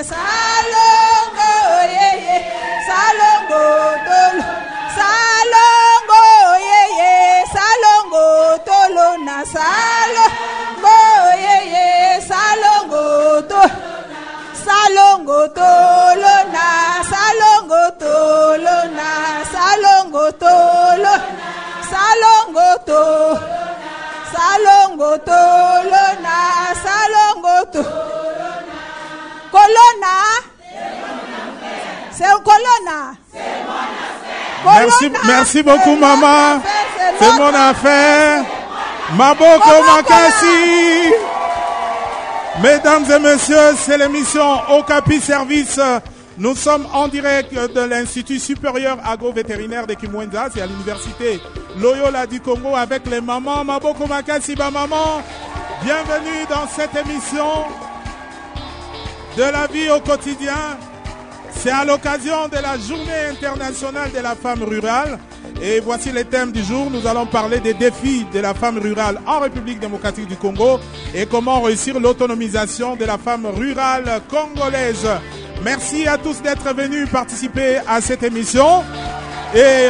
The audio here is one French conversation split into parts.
salongo yeye salongo tolo salongo yeye salongo tolo na salongo yeye salongo tolo salongo tolo na salongo tolo na salongo tolo salongo tolo salongo tolo na salongo tolo colonna c'est colonna merci beaucoup maman, c'est mon affaire. Maboko Makasi. Mesdames et messieurs, c'est l'émission Okapi Service. Nous sommes en direct de l'Institut supérieur agro-vétérinaire de Kimwenza, c'est à l'université Loyola du Congo avec les mamans. Maboko Makasi, ba maman. Bienvenue dans cette émission de la vie au quotidien. C'est à l'occasion de la Journée internationale de la femme rurale. Et voici les thèmes du jour. Nous allons parler des défis de la femme rurale en République démocratique du Congo et comment réussir l'autonomisation de la femme rurale congolaise. Merci à tous d'être venus participer à cette émission. Et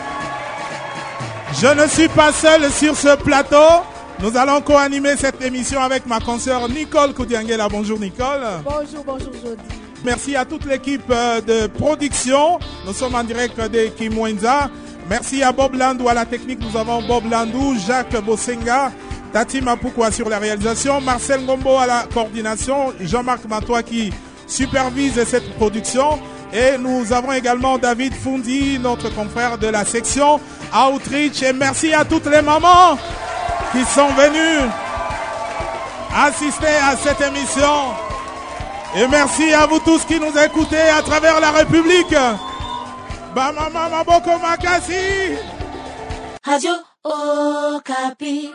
je ne suis pas seul sur ce plateau. Nous allons co-animer cette émission avec ma consoeur Nicole Koudiangela. Bonjour Nicole. Bonjour Jody. Merci à toute l'équipe de production. Nous sommes en direct de Kimwenza. Merci à Bob Landou à la technique. Nous avons Bob Landou, Jacques Bosenga, Tati Mapoukwa sur la réalisation, Marcel Ngombo à la coordination, Jean-Marc Matois qui supervise cette production. Et nous avons également David Fundi, notre confrère de la section Outreach. Et merci à toutes les mamans qui sont venues assister à cette émission. Et merci à vous tous qui nous écoutez à travers la République. Bamama Maboko Makasi. Radio Okapi.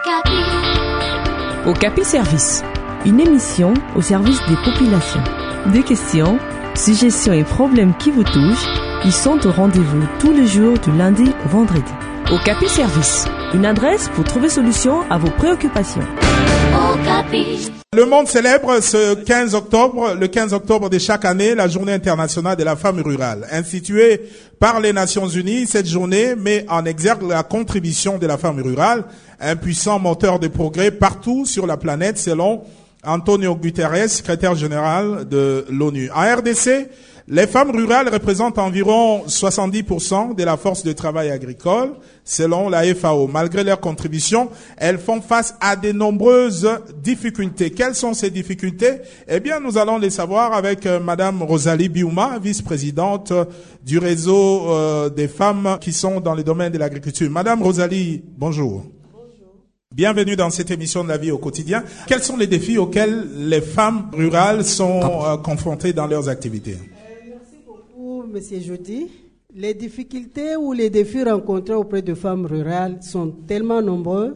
Okapi Service, une émission au service des populations. Des questions, suggestions et problèmes qui vous touchent, ils sont au rendez-vous tous les jours du lundi au vendredi. Okapi Service, une adresse pour trouver solution à vos préoccupations. Okapi. Le monde célèbre le 15 octobre de chaque année, la Journée internationale de la femme rurale. Instituée par les Nations Unies, cette journée met en exergue la contribution de la femme rurale, un puissant moteur de progrès partout sur la planète, selon Antonio Guterres, secrétaire général de l'ONU. En RDC, les femmes rurales représentent environ 70% de la force de travail agricole, selon la FAO. Malgré leur contribution, elles font face à de nombreuses difficultés. Quelles sont ces difficultés? Eh bien, nous allons les savoir avec Madame Rosalie Biouma, vice-présidente du réseau des femmes qui sont dans le domaine de l'agriculture. Madame Rosalie, bonjour. Bienvenue dans cette émission de la vie au quotidien. Quels sont les défis auxquels les femmes rurales sont confrontées dans leurs activités? Monsieur Jody, les difficultés ou les défis rencontrés auprès de femmes rurales sont tellement nombreux.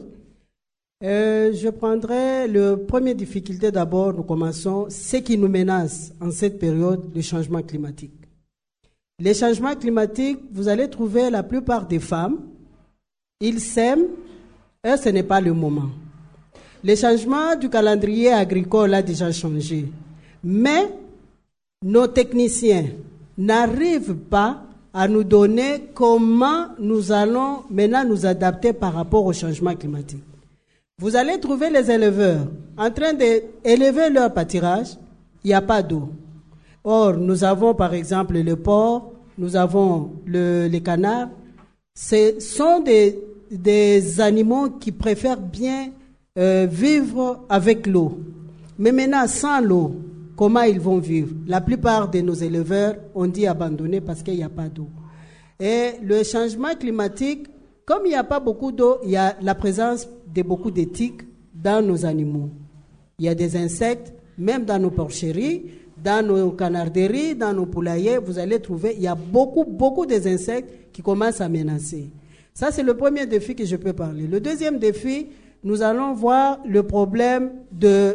Je prendrai le premier difficulté d'abord, nous commençons, ce qui nous menace en cette période, le changement climatique. Les changements climatiques, vous allez trouver la plupart des femmes, ils sèment, et ce n'est pas le moment. Le changement du calendrier agricole a déjà changé, mais nos techniciens n'arrive pas à nous donner comment nous allons maintenant nous adapter par rapport au changement climatique. Vous allez trouver les éleveurs en train d'élever leur pâturage, il n'y a pas d'eau. Or, nous avons par exemple le porc, nous avons les canards. Ce sont des animaux qui préfèrent bien vivre avec l'eau. Mais maintenant, sans l'eau, comment ils vont vivre? La plupart de nos éleveurs ont dit abandonner parce qu'il n'y a pas d'eau. Et le changement climatique, comme il n'y a pas beaucoup d'eau, il y a la présence de beaucoup de tiques dans nos animaux. Il y a des insectes, même dans nos porcheries, dans nos canarderies, dans nos poulaillers, vous allez trouver, il y a beaucoup d'insectes qui commencent à menacer. Ça, c'est le premier défi que je peux parler. Le deuxième défi, nous allons voir le problème de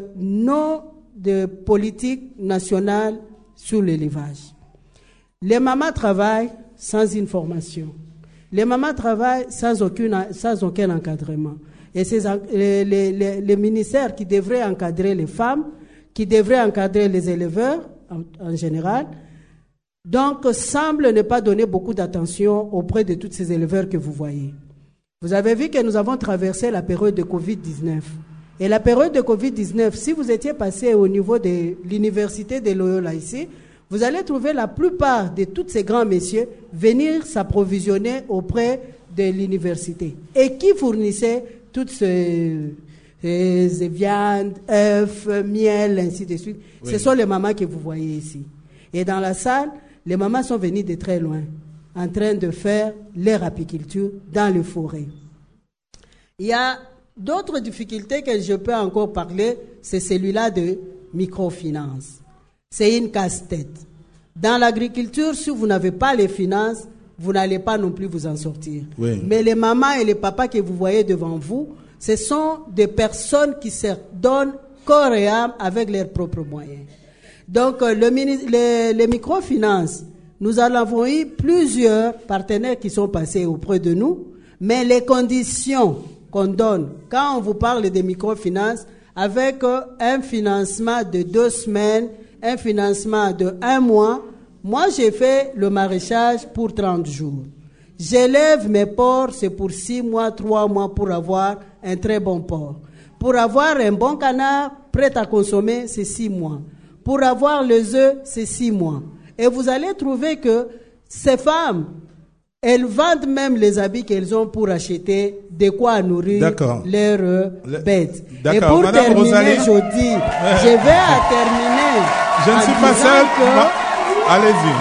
politique nationale sur l'élevage. Les mamans travaillent sans information. Les mamans travaillent sans aucun encadrement. Et c'est les ministères qui devraient encadrer les femmes, qui devraient encadrer les éleveurs, en général, donc semble ne pas donner beaucoup d'attention auprès de tous ces éleveurs que vous voyez. Vous avez vu que nous avons traversé la période de Covid-19. Et la période de Covid-19, si vous étiez passé au niveau de l'université de Loyola ici, vous allez trouver la plupart de tous ces grands messieurs venir s'approvisionner auprès de l'université. Et qui fournissait toutes ces viandes, œufs, miel, ainsi de suite. Oui. Ce sont les mamans que vous voyez ici. Et dans la salle, les mamans sont venues de très loin, en train de faire leur apiculture dans les forêts. Il y a d'autres difficultés que je peux encore parler, c'est celui-là de microfinance. C'est une casse-tête. Dans l'agriculture, si vous n'avez pas les finances, vous n'allez pas non plus vous en sortir. Oui. Mais les mamans et les papas que vous voyez devant vous, ce sont des personnes qui se donnent corps et âme avec leurs propres moyens. Donc, les microfinances, nous en avons eu plusieurs partenaires qui sont passés auprès de nous, mais les conditions qu'on donne, quand on vous parle des microfinances, avec un financement de 2 semaines, un financement de 1 mois, moi j'ai fait le maraîchage pour 30 jours. J'élève mes porcs, c'est pour 6 mois, 3 mois pour avoir un très bon porc. Pour avoir un bon canard prêt à consommer, c'est 6 mois. Pour avoir les œufs, c'est 6 mois. Et vous allez trouver que ces femmes, elles vendent même les habits qu'elles ont pour acheter de quoi nourrir leurs bêtes. D'accord. Et pour Madame terminer, Rosalie, je vais terminer. Je ne suis pas seul. Allez-y.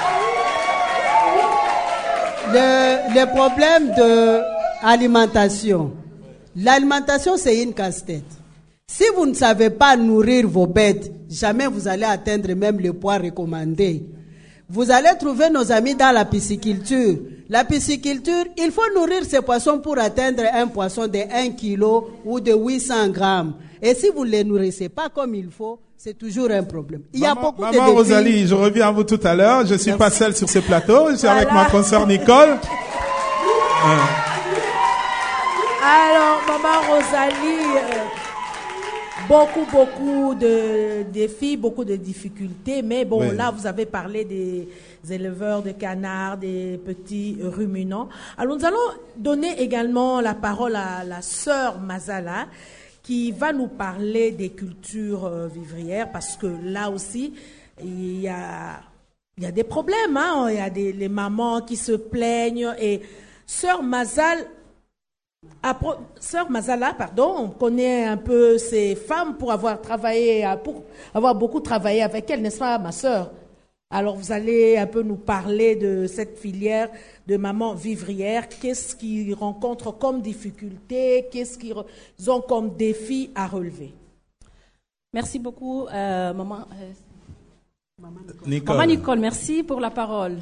Le problème de l'alimentation. L'alimentation, c'est une casse-tête. Si vous ne savez pas nourrir vos bêtes, jamais vous allez atteindre même le poids recommandé. Vous allez trouver nos amis dans la pisciculture. La pisciculture, il faut nourrir ces poissons pour atteindre un poisson de 1 kg ou de 800 grammes. Et si vous ne les nourrissez pas comme il faut, c'est toujours un problème. Il y a beaucoup de défis. Maman Rosalie, je reviens à vous tout à l'heure. Je ne suis pas seule sur ce plateau. Je suis avec ma consoeur Nicole. Alors, Maman Rosalie, beaucoup de défis, beaucoup de difficultés. Mais bon, oui. Là, vous avez parlé des éleveurs de canards, des petits ruminants. Alors, nous allons donner également la parole à la sœur Mazala, qui va nous parler des cultures vivrières, parce que là aussi, il y a des problèmes, hein? Il y a les mamans qui se plaignent. Et sœur Mazala, on connaît un peu ces femmes pour avoir beaucoup travaillé avec elles, n'est-ce pas, ma sœur? Alors, vous allez un peu nous parler de cette filière de mamans vivrières. Qu'est-ce qu'ils rencontrent comme difficulté? Qu'est-ce qu'ils ont comme défi à relever? Merci beaucoup, Maman Nicole. Merci pour la parole.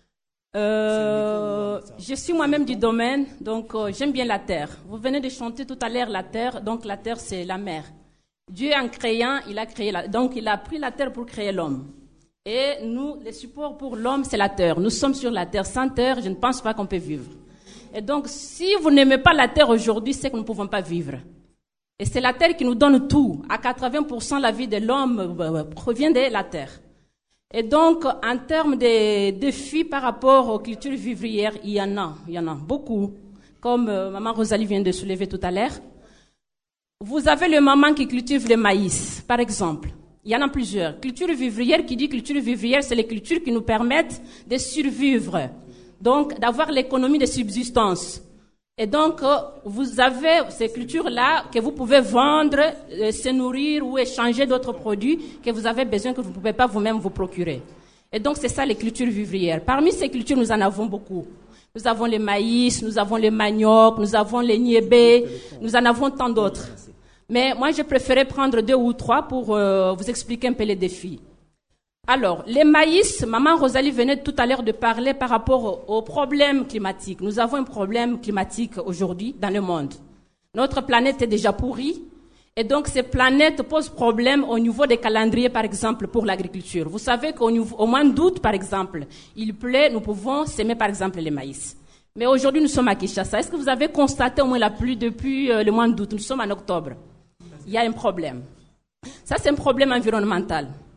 Je suis moi-même du domaine, donc j'aime bien la terre. Vous venez de chanter tout à l'heure la terre, donc la terre, c'est la mer. Dieu, en créant, il a créé donc il a pris la terre pour créer l'homme. Et nous, les supports pour l'homme, c'est la terre. Nous sommes sur la terre. Sans terre, je ne pense pas qu'on peut vivre. Et donc, si vous n'aimez pas la terre aujourd'hui, c'est que nous ne pouvons pas vivre. Et c'est la terre qui nous donne tout. À 80%, la vie de l'homme provient de la terre. Et donc, en termes de défis par rapport aux cultures vivrières, il y en a beaucoup. Comme Maman Rosalie vient de soulever tout à l'heure. Vous avez le maman qui cultive le maïs, par exemple. Il y en a plusieurs. Culture vivrière, qui dit culture vivrière, c'est les cultures qui nous permettent de survivre. Donc, d'avoir l'économie de subsistance. Et donc, vous avez ces cultures-là que vous pouvez vendre, se nourrir ou échanger d'autres produits que vous avez besoin, que vous ne pouvez pas vous-même vous procurer. Et donc, c'est ça les cultures vivrières. Parmi ces cultures, nous en avons beaucoup. Nous avons le maïs, nous avons le manioc, nous avons les niébés, nous en avons tant d'autres. Mais moi, je préférais prendre 2 ou 3 pour vous expliquer un peu les défis. Alors, les maïs, Maman Rosalie venait tout à l'heure de parler par rapport aux problèmes climatiques. Nous avons un problème climatique aujourd'hui dans le monde. Notre planète est déjà pourrie. Et donc, ces planètes posent problème au niveau des calendriers, par exemple, pour l'agriculture. Vous savez qu'au mois d'août, par exemple, il pleut, nous pouvons s'aimer, par exemple, les maïs. Mais aujourd'hui, nous sommes à Kinshasa. Est-ce que vous avez constaté au moins la pluie depuis le mois d'août? Nous sommes en octobre. Il y a un problème. Ça, c'est un problème environnemental.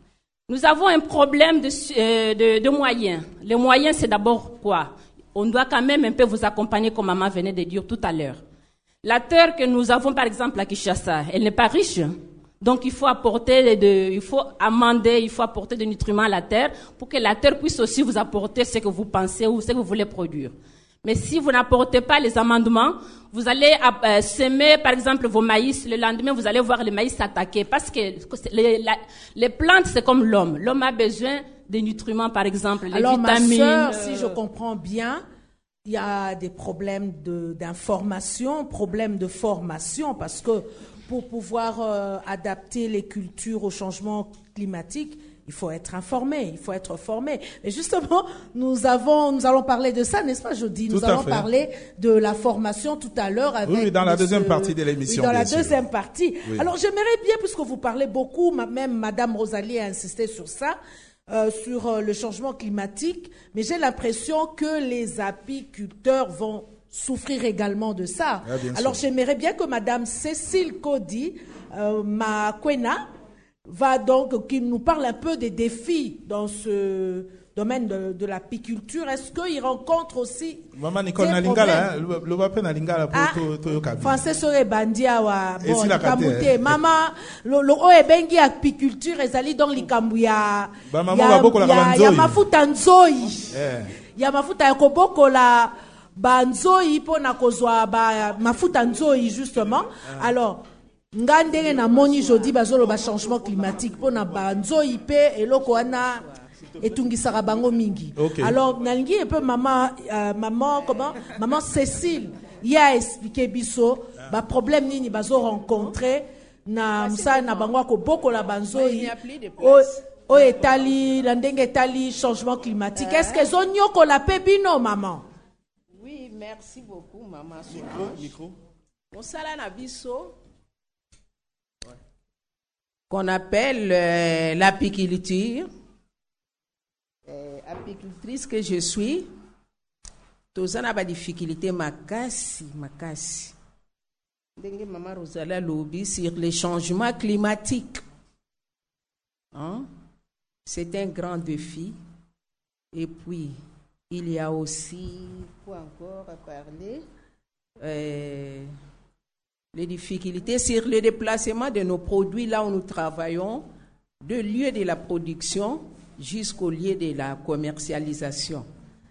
Nous avons un problème de moyens. Les moyens, c'est d'abord quoi? On doit quand même un peu vous accompagner, comme maman venait de dire tout à l'heure. La terre que nous avons, par exemple, à Kinshasa, elle n'est pas riche. Donc, il faut apporter il faut amender, il faut apporter des nutriments à la terre pour que la terre puisse aussi vous apporter ce que vous pensez ou ce que vous voulez produire. Mais si vous n'apportez pas les amendements, vous allez semer, par exemple, vos maïs. Le lendemain, vous allez voir les maïs s'attaquer. Parce que les plantes, c'est comme l'homme. L'homme a besoin des nutriments, par exemple, les vitamines. Alors, ma sœur, si je comprends bien, il y a des problèmes d'information, problèmes de formation, parce que pour pouvoir adapter les cultures au changement climatique, il faut être informé, il faut être formé. Et justement, nous allons parler de ça, n'est-ce pas, Jody? Nous allons parler de la formation tout à l'heure avec... Oui, dans la deuxième partie de l'émission. Oui, dans la deuxième partie. Oui. Alors, j'aimerais bien, puisque vous parlez beaucoup, même Madame Rosalie a insisté sur ça, sur le changement climatique, mais j'ai l'impression que les apiculteurs vont souffrir également de ça. Ah, alors, j'aimerais bien que Madame Cécile Cody, Makwena, va donc, qui nous parle un peu des défis dans ce domaine de l'apiculture. Est-ce qu'il rencontre aussi Maman Nicole na lingala, le va na lingala pour to yokabi. Français serait bandia wa bon kamute. Maman le oebengi apiculture ezali donc likambu ya ya mafuta nzoi. Ya mafuta ya kobokola banzoi pona kozwa ba mafuta nzoi justement. Alors ngandenge na moni jodi bazolo ba changement climatique pona banzoi pe eloko wana etungisaka bango mingi. Okay. Alors nalingi un peu maman Cécile y a expliqué biso ba problème nini bazo rencontrer na msa na bango ko boko la banzoi o etali la ndenge etali changement climatique. Est-ce que zonyoko la pebino maman? Oui, merci beaucoup maman. Micro. On sala na biso qu'on appelle l'apiculture. Apicultrice que je suis, tous en a des difficultés makasi. Ndenge maman Rosalie lobby sur les changements climatiques. Hein? C'est un grand défi. Et puis il y a aussi quoi encore à parler? Les difficultés sur le déplacement de nos produits là où nous travaillons, de lieu de la production jusqu'au lieu de la commercialisation.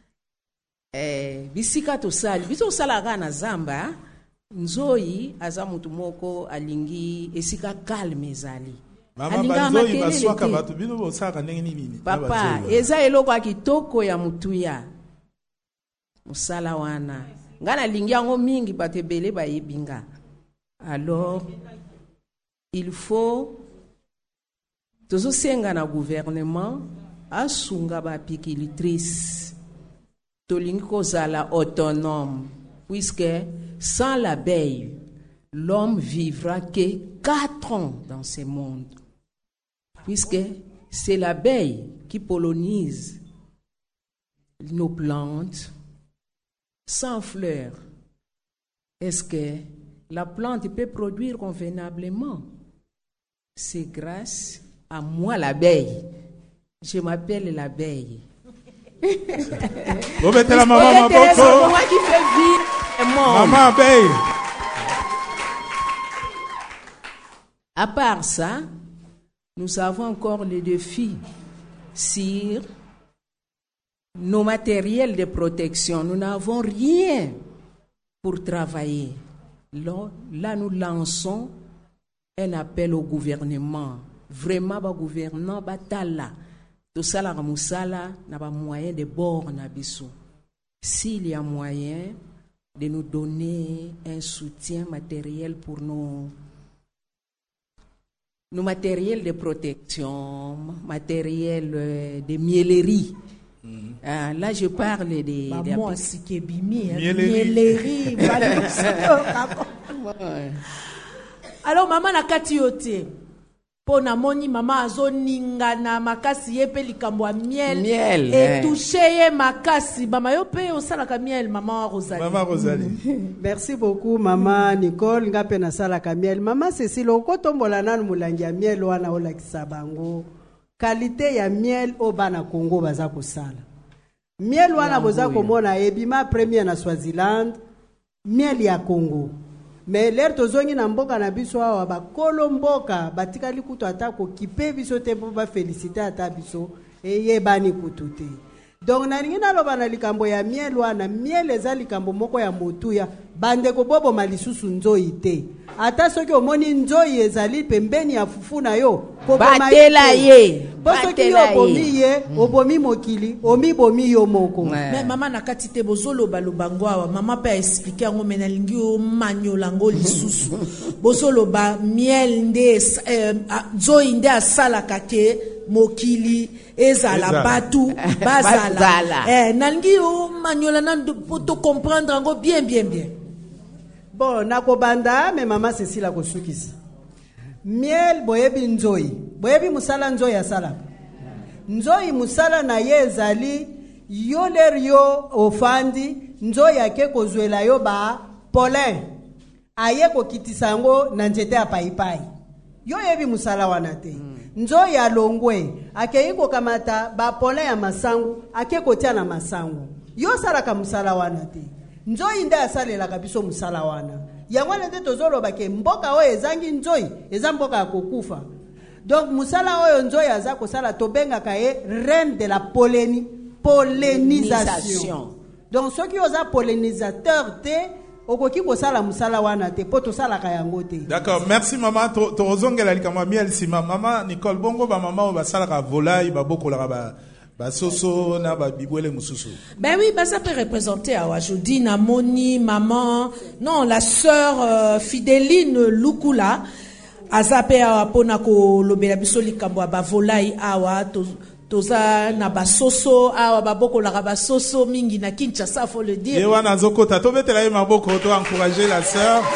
Bisika tosali, biso salaga na zamba, nzoi aza mutu moko alingi esika calme ezali. Mama banzoi baswaka batu bino bosaka ndenge nini? Papa, eza eloko akitoko ya mutuya. Musala wana. Ngana lingi yango mingi bato ebele bayebinga. Alors, il faut tous osenga na gouvernement asunga ba apicultrice tolingi kozala autonome puisque sans l'abeille l'homme vivra que 4 ans dans ce monde puisque c'est l'abeille qui pollinise nos plantes sans fleurs. Est-ce que la plante peut produire convenablement? C'est grâce à moi l'abeille. Je m'appelle l'abeille. Vous mettez la maman Maboko. C'est moi qui fais vivre mon. Maman abeille. À part ça, nous avons encore les défis sur nos matériels de protection. Nous n'avons rien pour travailler. Là, nous lançons un appel au gouvernement. Vraiment, le gouvernement batala. Tout ça, la moussala n'a pas moyen de bord nabiso. S'il y a moyen de nous donner un soutien matériel pour nos matériels de protection, matériel de miellerie. Là, je parle des moi, si qui miellerie. Alors, maman na kati yote. Pona moni mama azoninga na makasi yepe likambo miel et toucher makasi mama yo pe osalaka miel maman Rosalie. Merci beaucoup maman Nicole ngape na salaka miel. Maman Cécile okotombola nanu mulangi ya miel wana olakisa bango qualité ya miel au bana Congo baza kosala. Miel wana boza komona ebima premier na Swaziland, miel ya Congo. Mais l'air tozongi na mboka na biso awa ba kolomboka batikali kutu atako kipe biso te po ba féliciter ata biso eyebani kutu te. Donc na ningi naloba na likambo ya miel wana miel eza likambo moko ya motuya bande ko bobo malisusu nzoi te. Ata soki omoni nzoi ezali pembeni ya fufu na yo ko batela ye. Bosoki yo bomi ye, obomi mokili, omi bomi yo moko. Mais maman nakati te bozolo balobango awa, maman pa expliquer ngo menalingi o manyola ngo lisusu. Bozolo ba miel nde nzoi nde asala kake mokili ezala batu bazala. Nalingi o manyola nan pour te comprendre ngo bien. Bon, nakobanda mais maman Cécile akosukisa. Miel boyebi nzoi. Boyebi musala nzoi asala. Nzoi musala na ye ezali yoler yo ofandi nzoi ake kozwela yo ba polin. Aye kokitisa ngo na nzete ya paipai. Yo yebi musala wana te. Nzoi ya longwe ake iko kamata ba polin ya masangu ake kotia na masangu. Yo salaka musala wana te. Nzoi nda asalela kabiso musala wana. Yangwana nde tozoloba ke mboka oyo ezangi nzoi eza mboka ya kokufa. Donc musala oyo nzoi aza kosala tobengaka ye reine de la pollinisation. Donc soki oza pollinisateur te okoki kosala musala wana te po tosalaka yango te. D'accord, merci maman. Tozongela likama miel sima maman Nicole Bongo ba maman ba salaka volaille ba bokola ba soso na ba bibwele mususu. Ben oui, ça peut représenter à Wajodi, Namoni, maman, non, la sœur Fidéline Lukula, azape awa pona ko lobela biso likambo ba volaille awa toza na ba soso awa ba bokola ba soso mingi na Kinshasa, faut le dire. Yewa na zokota to betela ye maboko to encourager la sœur.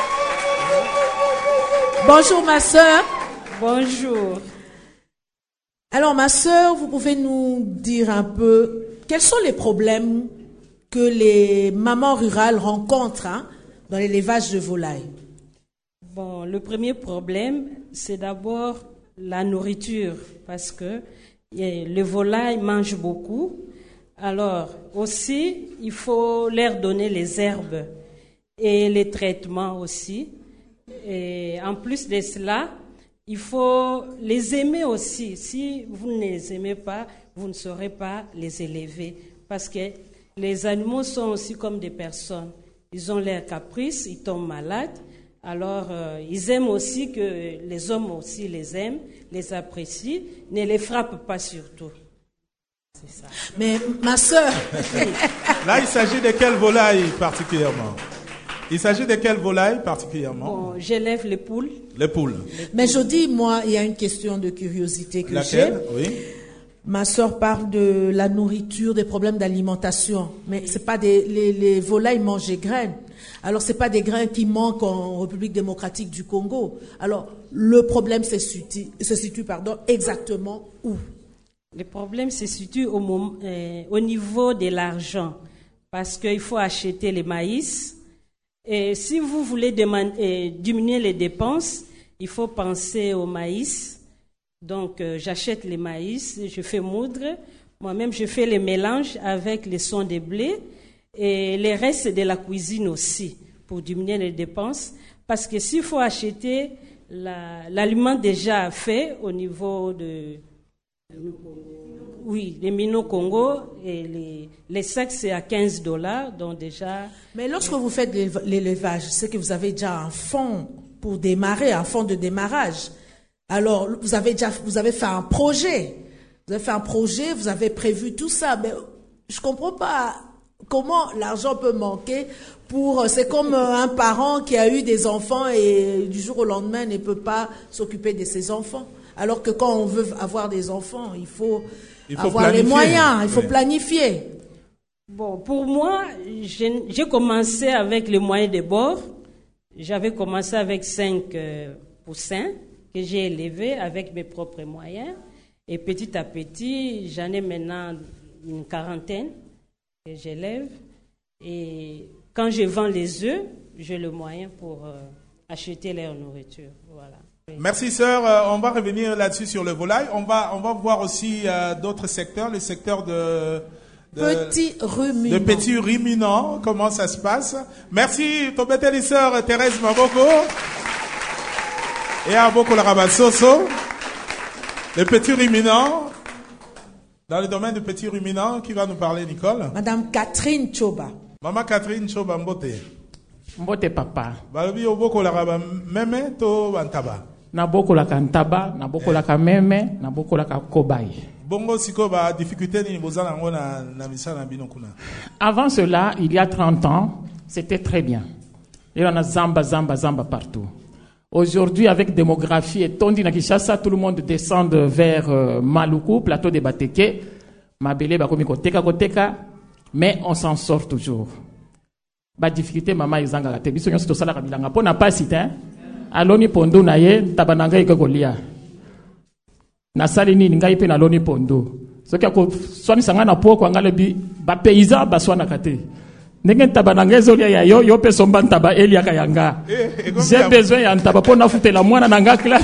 Bonjour ma sœur. Bonjour. Alors, ma sœur, vous pouvez nous dire un peu quels sont les problèmes que les mamans rurales rencontrent dans l'élevage de volailles? Bon, le premier problème, c'est d'abord la nourriture, parce que les volailles mangent beaucoup. Alors, aussi, il faut leur donner les herbes et les traitements aussi. Et en plus de cela, il faut les aimer aussi. Si vous ne les aimez pas, vous ne saurez pas les élever. Parce que les animaux sont aussi comme des personnes. Ils ont leurs caprices, ils tombent malades. Alors, ils aiment aussi que les hommes aussi les aiment, les apprécient, ne les frappent pas surtout. C'est ça. Mais ma sœur... Là, il s'agit de quelle volaille particulièrement? Il s'agit de quelle volaille particulièrement? Bon, j'élève les poules. Les poules. Mais je dis, moi, il y a une question de curiosité que j'ai. Oui. Ma sœur parle de la nourriture, des problèmes d'alimentation. Mais c'est pas les volailles mangent des graines. Alors, c'est pas des grains qui manquent en République démocratique du Congo. Alors, le problème se situe exactement où? Le problème se situe au niveau de l'argent. Parce qu'il faut acheter les maïs. Et si vous voulez diminuer les dépenses, il faut penser au maïs. Donc, j'achète les maïs, je fais moudre. Moi-même, je fais les mélanges avec les sons de blé et les restes de la cuisine aussi pour diminuer les dépenses. Parce que s'il faut acheter l'aliment déjà fait au niveau de... Oui, les Mino Congo et les sacs c'est à $15, donc déjà. Mais lorsque vous faites l'élevage, c'est que vous avez déjà un fonds pour démarrer, un fonds de démarrage. Alors vous avez fait un projet, vous avez prévu tout ça, mais je comprends pas comment l'argent peut manquer c'est comme un parent qui a eu des enfants et du jour au lendemain ne peut pas s'occuper de ses enfants. Alors que quand on veut avoir des enfants, il faut avoir les moyens, il faut planifier. Bon, pour moi, j'ai commencé avec les moyens de bord. J'avais commencé avec 5 poussins que j'ai élevés avec mes propres moyens. Et petit à petit, j'en ai maintenant une quarantaine que j'élève. Et quand je vends les œufs, j'ai le moyen pour acheter leur nourriture. Voilà. Merci sœur, on va revenir là-dessus sur le volaille. On va voir aussi d'autres secteurs, le secteur de petits ruminants. De petits ruminants, comment ça se passe. Merci Tobeteli sœur Thérèse Maboko et Aboko Larabasoso. Les petits ruminants, dans le domaine des petits ruminants, qui va nous parler, Nicole? Madame Catherine Choba. Maman Catherine Choba Mbote. Mbote papa. Balobi Oboko Laraba meme to bantaba. Na boko la kantaba, na boko la kameme, na boko la kobai. Bongo siko ba difficulté ni bozala ngo na misala bino kuna. Avant cela, il y a 30 ans, c'était très bien. Il y en a zamba partout. Aujourd'hui, avec démographie et tondi na Kinshasa, tout le monde descend vers Maluku, plateau de Bateke, Mabele bakomi koteka, mais on s'en sort toujours. Ba difficulté mama izanga te biso nyonso to sala kabilanga pona pasi te. Aloni pondo na ye tabananga ikokolia. Na sali nini ngai pe na loni pondo. Soki ako swani sanga na poko ngalebi ba paysan ba swana kate. Ndenge tabananga ezolia ya yo pe somba ntaba elia kayanga. J'ai besoin ya ntaba pona futela mwana nanga kla.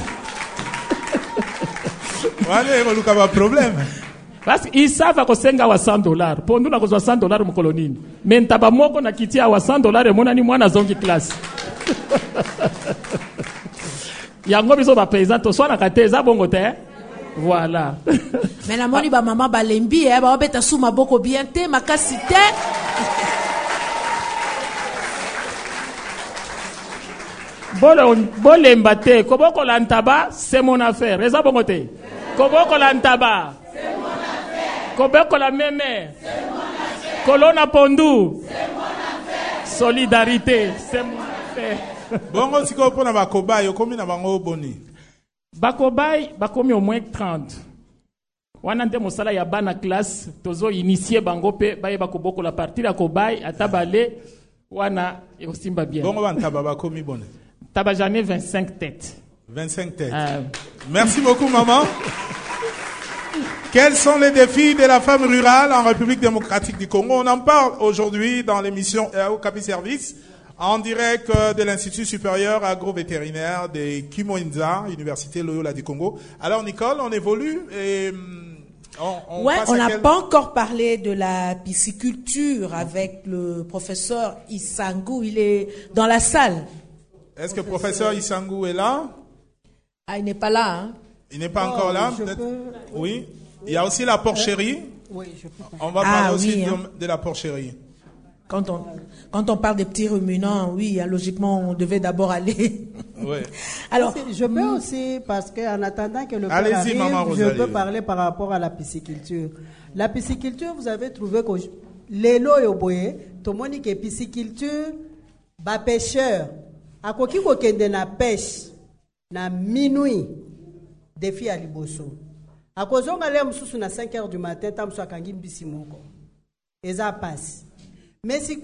Wale ngoluka ba problème. Parce qu'ils savent que c'est $100. Pour nous, nous avons $100 mon colonie. Mais ntaba moko na kiti à $100 et mon ani mwana zongi classe. Yango biso ba paysan to soit na kate za bongo te. Voilà. Mais la moni ba maman ba lembi ba obeta suma boko bien te makasi te. Bolemba te koboko la ntaba c'est mon affaire. Eza bongo te. Koboko la ntaba c'est mon affaire. Koboko la meme c'est mon affaire. Kolona pondu c'est mon affaire. Solidarité c'est mon affaire. Bongo siko pona bakobai okomi na bango boni. Bakobai bakomi au moins 30. Wana nde mosala ya bana classe tozo initier bango pe baye bakoboko la partie la kobai atabale wana osimba bien. Bongo bantaba bakomi boni. Taba j'en ai 25 têtes. 25 têtes. Merci beaucoup maman. Quels sont les défis de la femme rurale en République démocratique du Congo? On en parle aujourd'hui dans l'émission Okapi Service, en direct de l'Institut supérieur agrovétérinaire de Kimwenza, Université Loyola du Congo. Alors Nicole, on évolue et on n'a pas encore parlé de la pisciculture avec le professeur Isangou. Il est dans la salle. Est-ce que le professeur Isangou est là? Ah, il n'est pas là. Hein? Il n'est pas encore là. Oui. Il y a aussi la porcherie. Oui, je peux. On va parler aussi de la porcherie. Quand on parle des petits ruminants, oui, logiquement, on devait d'abord aller. Oui. Alors, je peux aussi, parce qu'en attendant que le père arrive, je peux parler par rapport à la pisciculture. La pisciculture, vous avez trouvé que les lots yoboye, tout le monde dit que pisciculture, ba pêcheur, à quoi qui kokende na pêche, na minuit, défi à liboso. À cause on allait à 5 heures du matin, tam so akangi mbisi moko. Eza passe. Mais si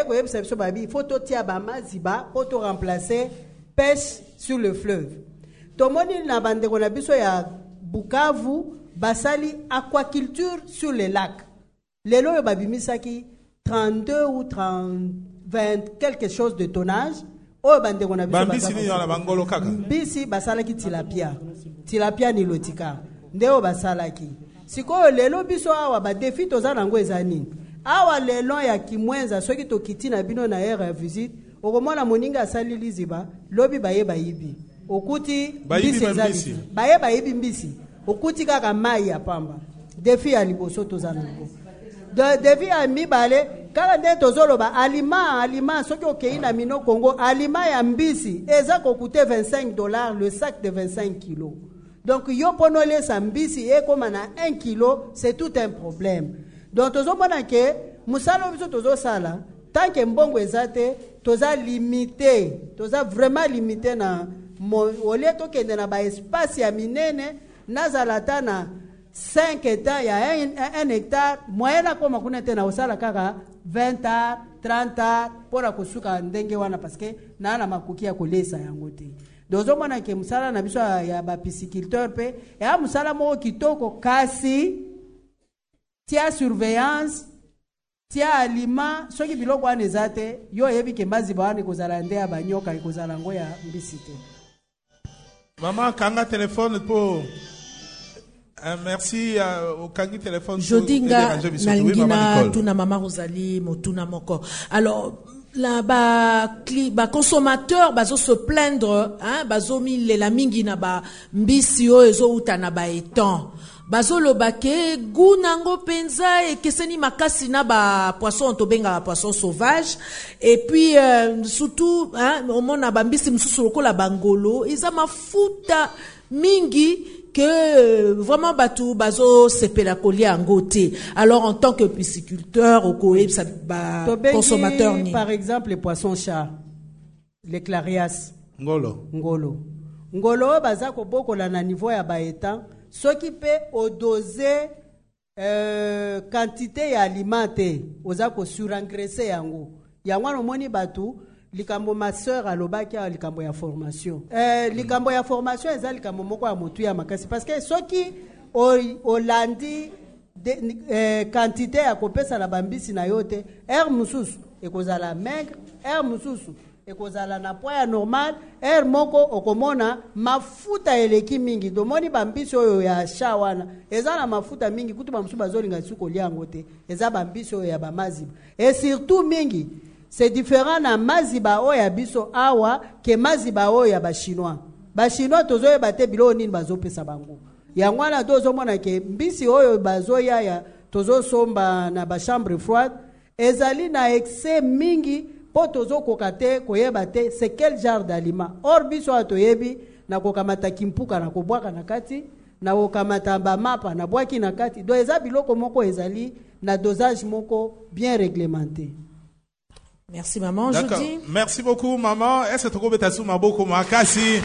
il faut totia bama ziba pour te remplacer pêche sur le fleuve. Tomoni na bande ko na biso ya Bukavu basali aquaculture sur les lacs. Lelo yo babimisaki 32 ou 30 20 quelque chose de tonnage. O bande ko na biso bambisi ni na bangolo kaka. Bisi basalaki tilapia. Tilapia ni lotika. Ndeo basalaki. Sikoyo lelo biso awa ba défi toza nango ezani. Awa lelo ya Kimwenza soki tokiti na bino na air visite okomona moninga asali liziba lobi baye bayibi okuti mbisi ezali baye bayibi mbisi okuti kaka mai ya pamba défi ya liboso tozanako défi ya mibale kala nde tozoloba aliment soki okei na mino Congo aliment ya mbisi eza kokute $25 le sac de 25 kilos. Donc yo ponole sa mbisi e koma na 1 kilo, c'est tout un problème. Donc tozo mona ke musala biso tozo sala tant que mbongo ezate toza limité, toza vraiment limité na ole to kende na ba espace ya minene nazalata na 5 hectares ya 1 hectare moyena koma kuna tena osala kaka 20 ans 30 ans pora kosuka ndenge wana parce que na makuki ya kolesa yango te. Dozo mona ke musala na biso ya ba pisciculteur pe ya musala mo kitoko kasi tia surveillance tia aliment soki biloko wana ezate yo yebi ke maziba wana kozala nde ya banyoka ekozala ngo ya mbisi te. Maman, kanga téléphone pour... merci au kangi téléphone. Jodinga nalingina tuna mama Rosalie motuna moko. Alors là ba consommateur bazo se plaindre hein bazo mille la mingi na ba mbisi o ezo uta na ba etan. Bazo lobake gunango penza et keseni makasi na ba poisson tobenga poisson sauvage et puis surtout hein au mona ba mbisi msusu lokola bangolo iza mafuta mingi que vraiment batou bazo sepela kolia ngote. Alors en tant que pisciculteur au koeb ça consommateur ni par exemple les poissons chat les clarias ngolo baza ko bokola na niveau ya baetan ce qui peut au doser quantité ya alimenter oza ko surengraisser yango no moni batou likambo ma sœur alobaki a likambo ya formation likambo ya formation eza likambo moko ya motu ya makasi parce que soki olandi quantité ya kopesa na bambisi na yote mususu ekozala maigre mususu ekozala na poids normal moko okomona mafuta eleki mingi domoni bambisi oyo ya shawana eza na mafuta mingi kutu bamusu bazolinga suko liango te eza bambisi oyo ya bamaziba et surtout mingi. C'est différent na maziba o ya biso awa ke maziba o ya ba chinois. Ba chinois tozo ye bate bilo nini bazo pesa bango. Yangwana dozo mona ke mbisi oyo bazo ya tozo somba na ba chambre froide ezali na excès mingi po tozo kokate koyeba te c'est quel genre d'aliment. Or biso atoyebi na kokamata kimpuka na kobwaka na kati na kokamata ba mapa na bwaki na kati. Do eza biloko moko ezali na dosage moko bien réglementé. Merci maman, d'accord. Jodi. Merci beaucoup maman. Est-ce que tu peux t'assumer beaucoup makasi?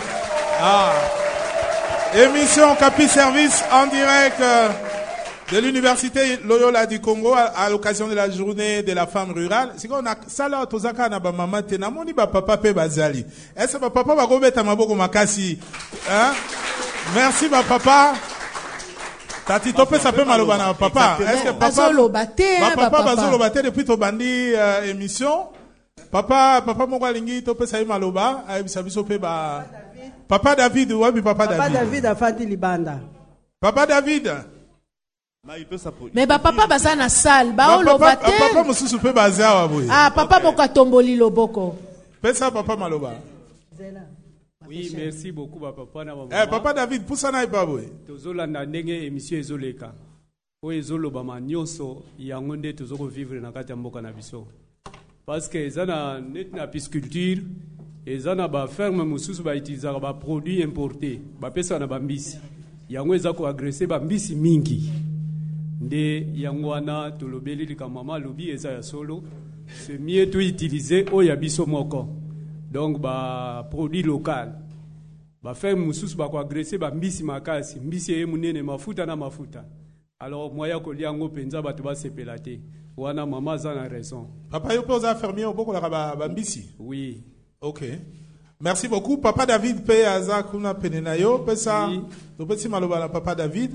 Émission Capi Service en direct de l'université Loyola du Congo à l'occasion de la journée de la femme rurale. C'est qu'on a ça là tozaka na ba maman te na moni ba papa pe bazali. Est-ce que ba papa ba kobeta maboko makasi? Hein? Merci ba papa. Tati tope ça peut maloba na papa. Est-ce que papa papa bazolo baté depuis to bandi émission? Papa moko alingi tope ça maloba ayebisa biso pe ba Papa David wabi papa David. Papa David afandi libanda. Papa David. Mais papa baza na salle ba o lobaté. Papa mususu pe baza wa boy. Papa moko tomboli loboko. Pesa papa maloba. Oui, merci beaucoup papa na maman. Papa David poussa na ipa boy. Tozolanda ndenge émission ezoleka. O ezoloba ma nyonso yango nde tozoko vivre na kati ya mboka na biso. Parce que ezana net na pisciculture, ezana ba ferme mususu ba utilisaka ba produits importés, ba pesa na bambisi. Yango ezako agresser bambisi mingi. Nde yango wana tolobeli lika mama lobi eza ya solo. C'est mieux to utiliser o ya biso moko. Donc ba produit local. Ba ferme mususu ba ko agresser ba mbisi makasi, mbisi ye munene mafuta na mafuta. Alors moya ko liango penza bato ba sepelate. Wana mama za na raison. Papa yo poza fermier oboko la ba mbisi. Oui. OK. Merci beaucoup papa David pe aza kuna penena yo pesa to petit maloba na papa David.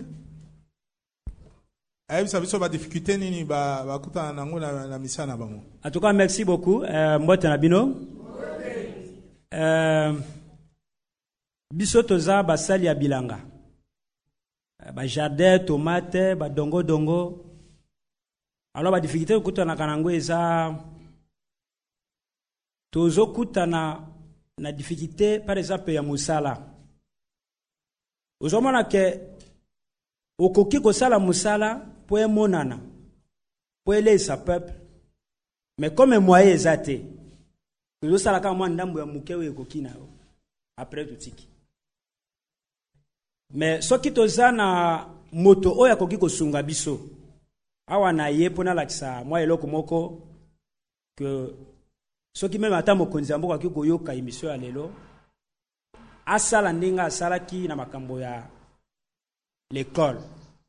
Aïe ça biso ba difficulté nini ba kuta nango na misana bango. En tout cas merci beaucoup mbota na bino. Biso toza basali ya bilanga. Ba jardin, tomate, ba dongo. Alors ba difficulté kuta na kanango eza tozo kuta na difficulté par exemple ya musala. Ozomona ke okoki ko sala musala po emonana. Po elesa peuple. Mais comme moyen ezate. Tozo sala kama ndambo ya mukewe ekoki na après tutiki. Mais soki toza na moto oya koki ko sunga biso. Awa na ye pona lakisa mwa eloko moko que soki même ata mokonzi ya mboka ko yoka émission ya lelo asala ndinga asalaki na makambo ya l'école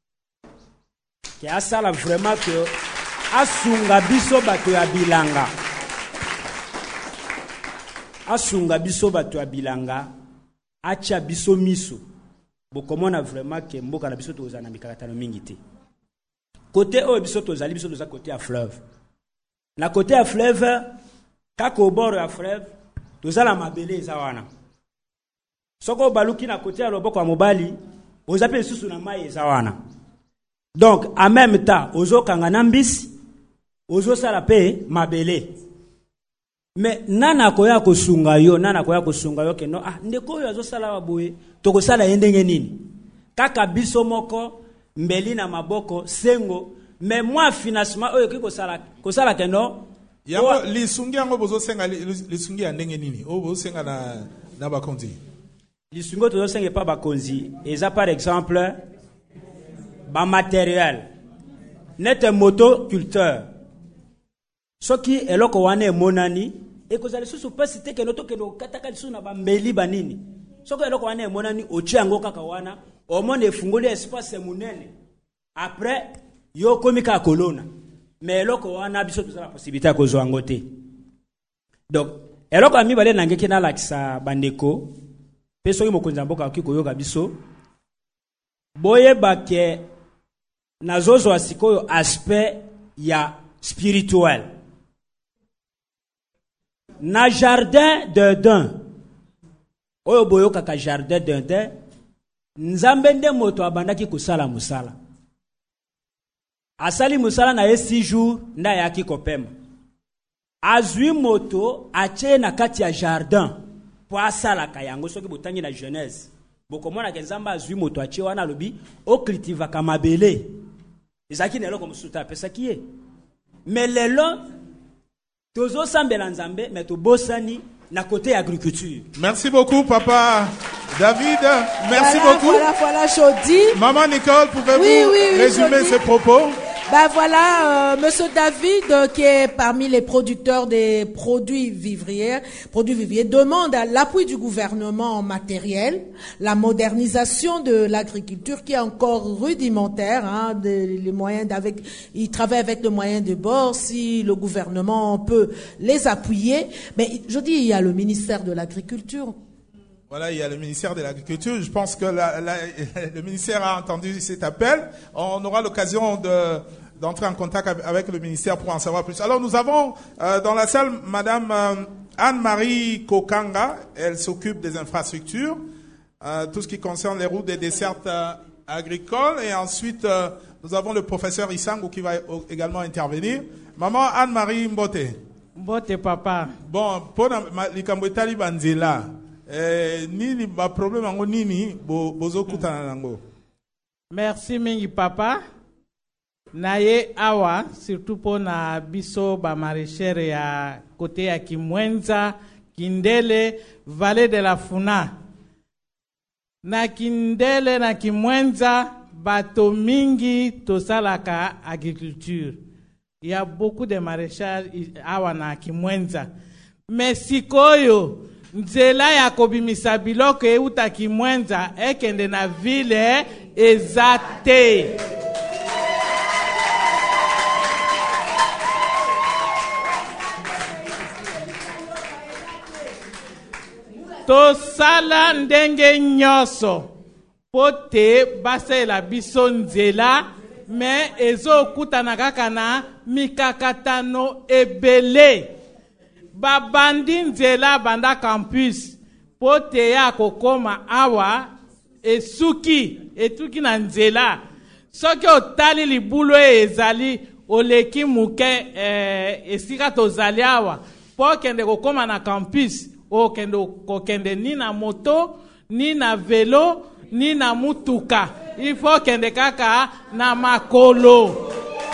ki asala vraiment que asunga biso bato ya bilanga acha biso miso bokomona vraiment que mboka na biso toza na mikakatano mingi te. Côté o biso toza côté à fleuve. Na côté à fleuve kako bord ya fleuve toza la mabele eza wana. Soko baluki na côté ya loboko ya mobali, ozape susu na mai eza wana. Donc en même temps, ozo kanga na mbisi, ozo sala pe mabele. Mais nana koya kosunga yo ke no ndeko yo azo sala baboye, toko sala yendenge nini? Kaka biso moko mbeli na maboko sengo, mais moi financement oyo ki kosala ke no. Yango lisungi yango bozo senga lisungi ya ndenge nini? O bozo senga na bakonzi. Lisungo tozo senga pa bakonzi. Eza par exemple ba matériel. Net motoculteur. Soki eloko wane monani ekozali susu pasite ke noto ke no kataka lisu na bambeli banini. Soki eloko wane monani ochi yango kaka wana, omone efungoli espace munene. Après yo komika kolona. Mais eloko wana biso tozala possibilité ko zo angote. Donc eloko ami bale nangeki na lakisa bandeko peso ki mokonza mboka ki koyoka biso boye bake nazozo asikoyo aspect ya spirituel. Na jardin d'Eden oyo boyo kaka jardin d'Eden nzambe nde moto abandaki kusala musala. Asali musala na ye 6 jours nda yaki kopema. Azwi moto ache na kati ya jardin po asala kayango soki botangi na Genèse. Bokomona ke nzamba azwi moto ache wana lobi o cultiva kamabele. Ezaki nelo comme suta pesa kiye. Mais lelo tozo sambela nzambe mais to bosani na côté agriculture. Merci beaucoup papa David. Merci beaucoup. Voilà Jody. Maman Nicole, pouvez-vous résumer ces propos? Ben voilà, Monsieur David, qui est parmi les producteurs des produits vivriers, demande à l'appui du gouvernement en matériel, la modernisation de l'agriculture qui est encore rudimentaire, hein, les moyens il travaille avec les moyens de bord, si le gouvernement peut les appuyer. Mais je dis, il y a le ministère de l'Agriculture. Voilà, il y a le ministère de l'Agriculture. Je pense que le ministère a entendu cet appel. On aura l'occasion d'entrer en contact avec le ministère pour en savoir plus. Alors, nous avons dans la salle Madame Anne-Marie Kokanga. Elle s'occupe des infrastructures, tout ce qui concerne les routes des dessertes agricoles. Et ensuite, nous avons le professeur Isango qui va également intervenir. Maman Anne-Marie Mbote. Mbote, papa. Bon, pour l'Ikambotali Banzela. Nini ba problème ngo nini bozo kutana nango. Merci mingi papa. Naye awa surtout pour na biso ba maraîchère ya côté ya Kimwenza, Kindele, Vallée de la Funa. Na Kindele na Kimwenza bato mingi tosalaka agriculture. Il y a beaucoup de maraîchage awa na Kimwenza. Mais sikoyo nzela ya kobimisa biloko euta Kimwenza ekende na ville ezate. Tosala ndenge nyoso pote basela biso nzela me ezokutana kaka na mikakatano ebele. Babandi nzela banda campus pote ya kokoma awa etuki na nzela soki otali libulo ezali oleki muke esika tozali awa po kende kokoma na campus okende ni na moto ni na velo ni na mutuka il faut kende kaka na makolo.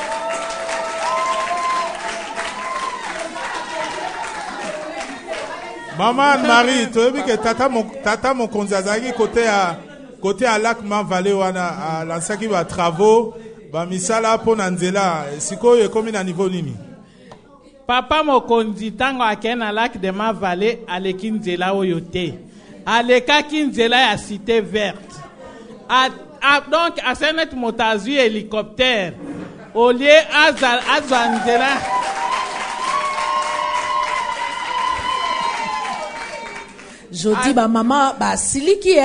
Maman Marie, tu as vu que tata mon konzazaki côté à lac Vallée wana à l'ansaki ba travaux ba misala po nanzela siko ye komi na niveau nini? Papa mokonzi tango akena lac de Vallée aleki nzela oyo te. Alekaki nzela ya cité verte. Donc à senet motazui hélicoptère au lieu azwa nzela. Je dis, maman, siliki,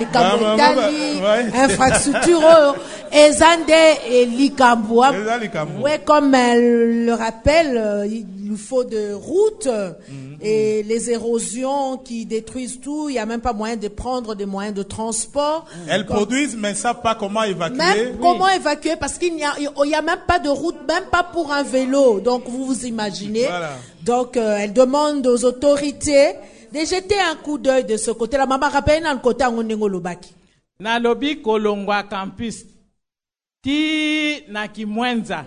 infrastructure, ezande et likamboua. Ouais, comme elle le rappelle, lui faut de routes et les érosions qui détruisent tout. Il n'y a même pas moyen de prendre des moyens de transport. Elles produisent, mais ne savent pas comment évacuer. Même comment évacuer, parce qu'il n'y a même pas de route, même pas pour un vélo. Donc, vous vous imaginez. Voilà. Donc, elle demande aux autorités de jeter un coup d'œil de ce côté-là. Maman rappelle dans le côté à Lobaki. Na lobi Kolongwa campus. Ti na Kimwenza.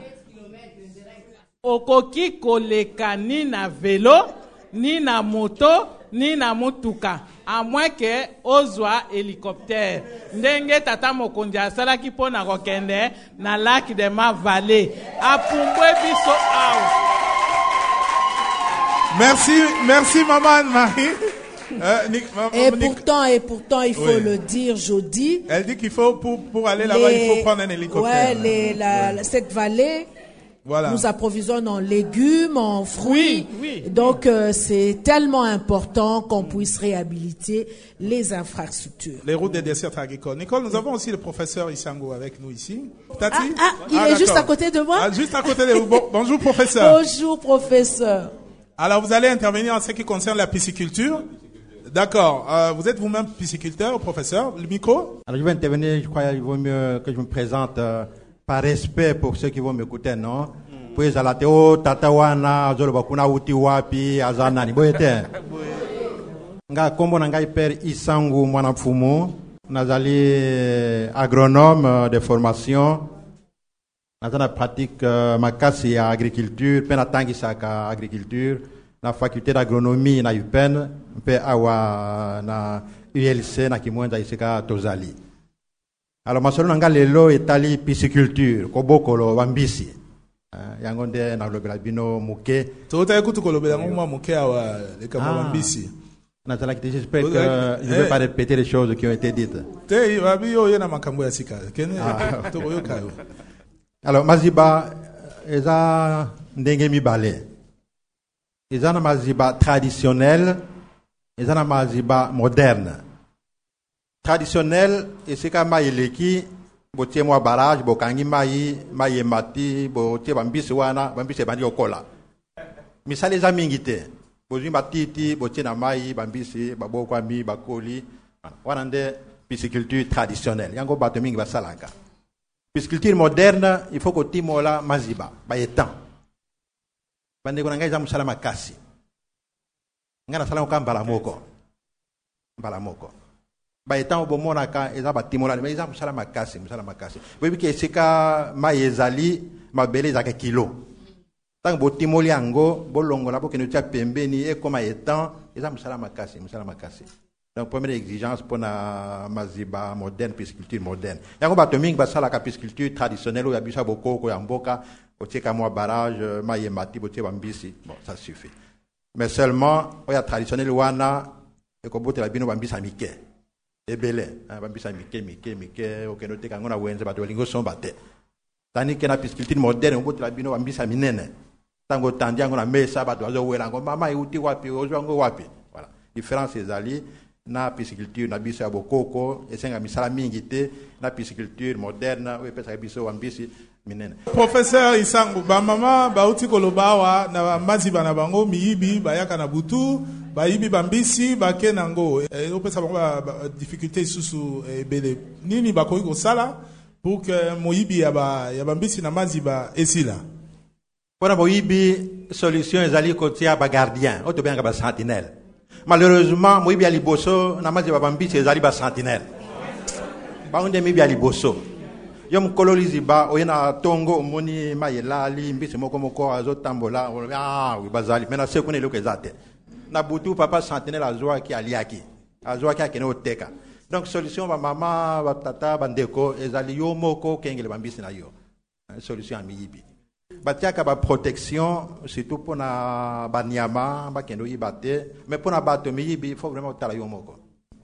Okoki koleka ni na vélo, ni na moto, ni na mutuka. À moins que ozwa hélicoptère. Ndenge tata mokonzi asalaki po na kokende na lac de ma vallée. Apumbwe biso awa. Merci maman Anne-Marie. Et pourtant, il faut le dire, Jody. Elle dit qu'il faut, pour aller là-bas, il faut prendre un hélicoptère. Cette vallée voilà. nous approvisionne en légumes, en fruits. Oui. Donc, c'est tellement important qu'on puisse réhabiliter les infrastructures. Les routes des desserts agricoles. Nicole, nous avons aussi le professeur Isango avec nous ici. Tati? Il est juste à côté de moi? Juste à côté de vous. Bonjour, professeur. Bonjour, professeur. Alors, vous allez intervenir en ce qui concerne la pisciculture. D'accord. Vous êtes vous-même pisciculteur, professeur. Le micro? Alors, je vais intervenir. Je crois qu'il vaut mieux que je me présente par respect pour ceux qui vont m'écouter, non? Puis, à la théo, tatawana, zolobakuna uti wapi, azanani. Boyete. Nga kombo na ngai père Isangu Mwanamfumu. Nazali agronome de formation. Nazana pratique makasi ya agriculture. Pena tangi saka agriculture. La faculté d'agronomie na UPEN, mpe awa na ULC na Kimwenza isika tozali. Alors masolo nanga lelo etali pisciculture kobokolo bambisi. Yango nde na lobela bino muke. Tota ekutu kolobela ngoma muke awa leka bambisi. Natala ki j'espère que je ne vais pas répéter les choses qui ont été dites. Te babi yo yena makambo ya sika. Kene to yo kayo. Alors maziba eza ndenge mibale. Ils ont un maziba traditionnel, ils ont un maziba moderne. Traditionnel, c'est comme maïleki, botie moi barrage, bokangi maï mati, botie bambisi wana, bambisi bandi okola. Misali za mingite, bozi matiti, botie na maï, bambisi, babokwami, bakoli, wana nde pisciculture traditionnelle. Yango bato mingi basalaka. Pisciculture moderne, il faut que timola maziba, bayetan. Bande kuna ngaiza musala makasi. Ngana sala ko mbala moko. Ba etan obomona ka eza batimola mais eza musala makasi. Bobi ke sika mayezali mabele za kilo. Tant bo timoli ango bolongola bo kenu tia pembeni e koma etan eza musala makasi. Donc première exigence pour na maziba moderne pisciculture moderne. Yango bato mingi basala ka pisciculture traditionnelle o yabisa bokoko ya mboka. Otieka moi barrage, maïe mati, botie bambisi. Bon, ça suffit. Mais seulement, il y a traditionnel wana, et qu'on bote la bino bambisi à Mike. Et belé, bambisi à Mike, ok, noté quand on a ouenze, bato lingo son bate. Tandis que la pisciculture moderne, on bote la bino bambisi à Minene. Tango tandia, on a mesa, bato azo ouelango, mama, uti wapi, ozo wapi. Voilà. Différence, c'est ali. Na pisciculture na biso ya bokoko esenga misala mingi te na pisciculture moderne o epesa biso wambisi minene. Professeur Isangu ba mama ba uti kolobawa na maziba na bango miyibi bayaka na butu bayibi bambisi bake nango opesa bango ba difficulté susu ebele nini bakoki kosala pour que moyibi ya bambisi na maziba esila. Pona moyibi solution ezali kotia ba gardien o to benga ba sentinelle. Malheureusement, moi, bien liboso, namaz de babambi, c'est Zaliba sentinelle. Ba onde mi bien liboso. Yom kololizi ba, oyena tongo, moni, maïla, limbi, c'est moko, azotambola, oui, bazali. Maintenant, c'est qu'on est le kezate. Nabutu, papa sentinelle, azoa qui aliaki. Azoa qui a keno teka. Donc, solution, ba maman, ba tata, bandeko, ezali yo moko, kengele bambi, na yo. Solution à miyibi. Batiaka ba protection surtout pour na banyama ba kendo yibate mais pour na bato miyibi il faut vraiment otala yo moko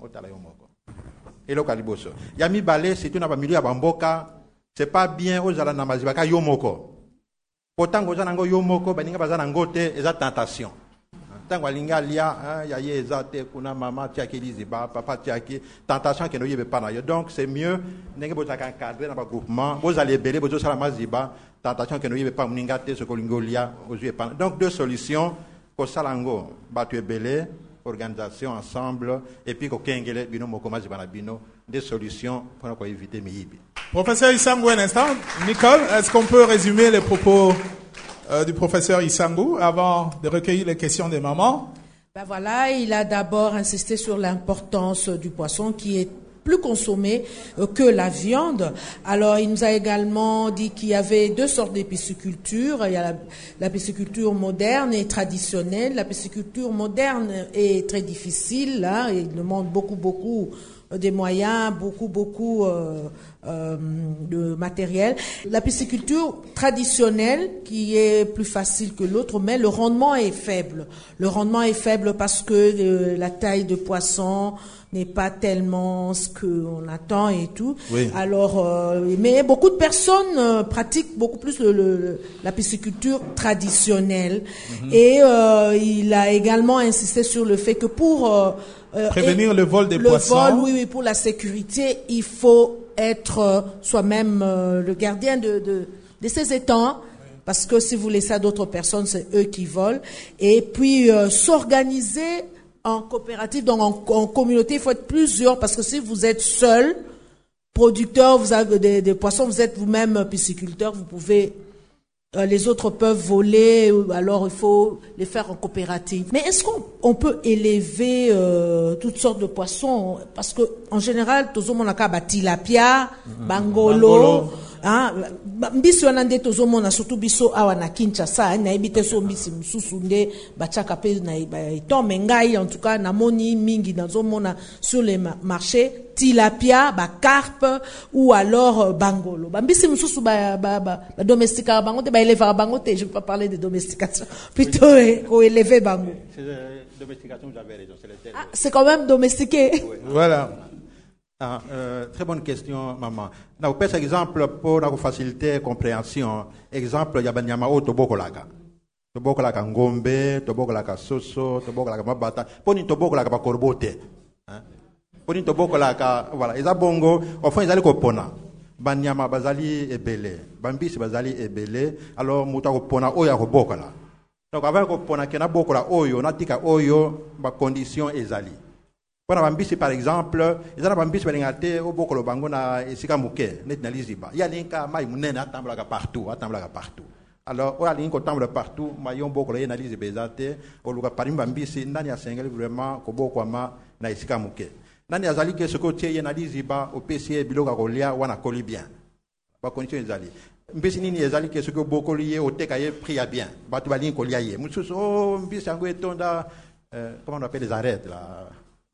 et lo kaliboso yami balé surtout na ba milieu ya bamboka c'est pas bien ozala na maziba ka yo moko pourtant ozala ngo yo moko baninga bazana ngote eza tentation tant walinga lia ya yeza te kuna mama tiaki liziba papa tiaki tentation que no yebe pas na. Donc c'est mieux ndenge bozaka encadrer na ba groupement vous allez belé bozo sala maziba tentation que no yebe pas muninga te ce kolingo lia ozu pas. Donc deux solutions ko salango batu belé organisation ensemble et puis ko kengele bino moko maziba na bino des solutions pour éviter miyibi. Professeur Isangu, un instant. Nicole, est-ce qu'on peut résumer les propos du professeur Isangu avant de recueillir les questions des mamans? Ben voilà, il a d'abord insisté sur l'importance du poisson qui est plus consommé que la viande. Alors, il nous a également dit qu'il y avait deux sortes de pisciculture. Il y a la pisciculture moderne et traditionnelle. La pisciculture moderne est très difficile, là. Il demande beaucoup des moyens, beaucoup de matériel. La pisciculture traditionnelle, qui est plus facile que l'autre, mais le rendement est faible. Le rendement est faible parce que la taille de poisson n'est pas tellement ce qu'on attend et tout. Oui. Alors, mais beaucoup de personnes pratiquent beaucoup plus la pisciculture traditionnelle. Et il a également insisté sur le fait que pour prévenir le vol des poissons. Oui, pour la sécurité, il faut être soi-même le gardien de ces étangs. Parce que si vous laissez à d'autres personnes, c'est eux qui volent. Et puis, s'organiser en coopérative, donc en communauté, il faut être plusieurs. Parce que si vous êtes seul, producteur, vous avez des poissons, vous êtes vous-même pisciculteur, vous pouvez... les autres peuvent voler, alors il faut les faire en coopérative. Mais est-ce qu'on peut élever toutes sortes de poissons? Parce que en général, tout le monde a tilapia, bangolo, mbisi wana nde tozomona surtout biso awa na Kinshasa na ebite so mbisi mususu nde bachaka pe na itombe ngai en tout cas na moni mingi nazomona sur les marchés tilapia, carpe ou alors bangolo. Mbisi mususu ba domestica bango te ba éleva bango te, je peux pas parler de domestication, plutôt ko élever bango. C'est domestication, vous avez raison, c'est le terme. C'est quand même domestiqué. Oui. Voilà. Très bonne question, maman. Na upesa exemple pour na faciliter la compréhension. Exemple ya banyama o tobokolaka. Tobokolaka ngombe, tobokolaka soso, tobokolaka mabata. Poni tobokolaka ba korbote. Poni tobokolaka voilà, eza bongo, au fond ezali kopona. Banyama bazali ebele, bambisi bazali ebele, alors muta kopona oya kobokola. Donc avant kopona kena bokola oyo, natika oyo ba condition ezali. Pour bambisi par exemple, ils ont bambisi balingate au bokolo bango na esika muke net na liziba. Ya linka mai munene atamblaka partout. Alors o alinko tambla partout, mayon bokolo na liziba ezate, o luka parimba bambisi ndani ya sengeli vraiment ko bokwama na esika muke. Nani azali ke soko tie na liziba o PC biloka kolia wana koli bien. Ba condition ezali. Mbisi nini ezali ke soko bokolo ye o teka ye pria bien. Batu balinko lia ye. Mususu o mbisi yango etonda comment on appelle les arêtes là.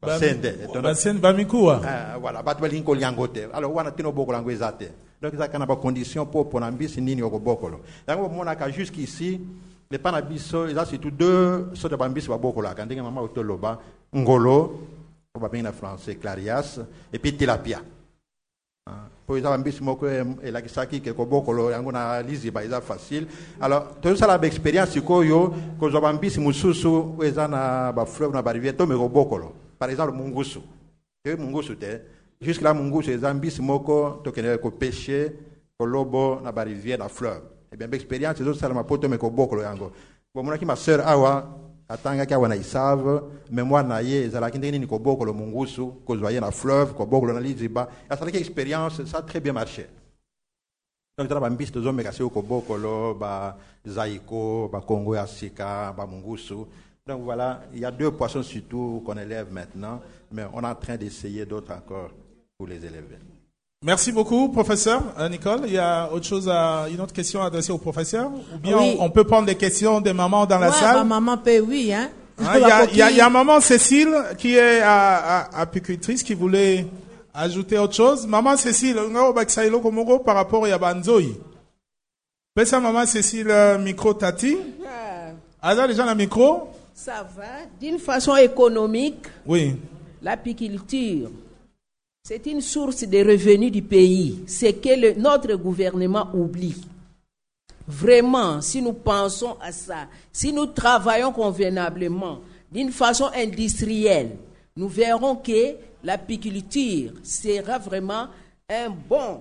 Voilà, batbalinko liangote. Alors wana tino bokolo ngo ezate. Donc ça kana ba condition pour ponambisi nini oko bokolo. Yango mona ka jusqu'ici les panabiso, ils ont surtout deux sortes de bambis ba bokolo ka ndenge mama otoloba ngolo, on va bien en français clarias et puis tilapia. Pour les bambis moko et la kisaki ke ko bokolo yango na liziba eza facile. Alors tout ça la expérience ko yo ko bambis mususu ezana ba fleuve na ba rivière to me ko bokolo. Par exemple, Mungusu. Jusque là, Mungusu, les ambis moko, tokene ko pêcher, ko lobo, na ba rivière, na fleuve. Eh bien, l'expérience, c'est ça, ma poto, me ko boko lo yango. Bon, mon ma sœur awa, atanga kia wana isave, mémoire na ye, zala kindeni ni ko boko lo Mungusu, ko zoye na fleuve, ko boko lo na liziba. Et ça, l'expérience, ça a très bien marché. Donc, dans la bambis, de zone, mais ko boko lo, ba zaiko, ba Congo ya sika, ba Mungusu. Donc voilà, il y a deux poissons surtout qu'on élève maintenant, mais on est en train d'essayer d'autres encore pour les élever. Merci beaucoup, professeur. Nicole, il y a une autre question à adresser au professeur? Ou bien oui. on peut prendre des questions des mamans dans la salle? Ma maman peut, oui. Hein. Il y a maman Cécile qui est apicultrice qui voulait ajouter autre chose. Maman Cécile, par rapport à Banzoi. Pesa maman Cécile, micro tati. Alors les gens le micro? Ça va. D'une façon économique, oui. L'apiculture, c'est une source de revenus du pays. C'est que notre gouvernement oublie. Vraiment, si nous pensons à ça, si nous travaillons convenablement, d'une façon industrielle, nous verrons que l'apiculture sera vraiment un bon,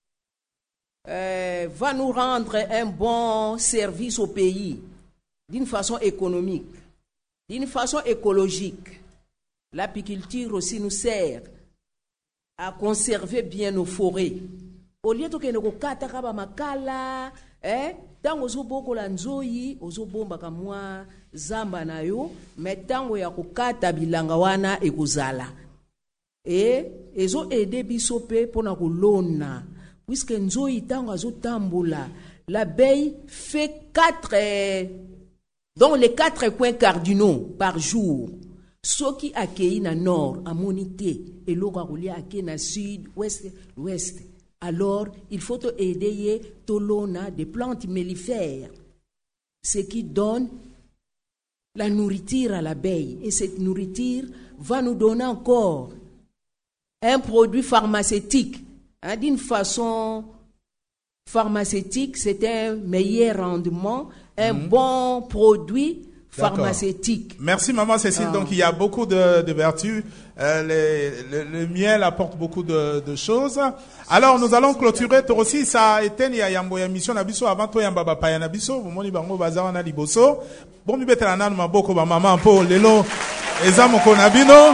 va nous rendre un bon service au pays, d'une façon économique, d'une façon écologique. L'apiculture aussi nous sert à conserver bien nos forêts. Au lieu de que nous kata makala, tango zoboko la nzoi, ozobomba kamwa zamba na yo, mais tango ya kukata bilanga wana ekuzala. Et ezo aider biso pe pona kolona, puisque nzoi tango azotambula, l'abeille fait 4 donc les 4 coins cardinaux par jour. Ceux qui accueillent na nord, à monité, et l'autre accueille na sud, ouest, l'ouest. Alors, il faut aider tolona des plantes mellifères, ce qui donne la nourriture à l'abeille. Et cette nourriture va nous donner encore un produit pharmaceutique. D'une façon pharmaceutique, c'est un meilleur rendement, un bon produit pharmaceutique. Merci maman Cécile. Donc il y a beaucoup de vertus. Le miel apporte beaucoup de choses. Alors nous allons clôturer. Toi aussi ça a été ya yambo ya mission na biso avant toi yamba papa na biso. Vous moni bango bazara na liboso. Bon mi betela na maboko ba maman po lelo ezamoko na bino.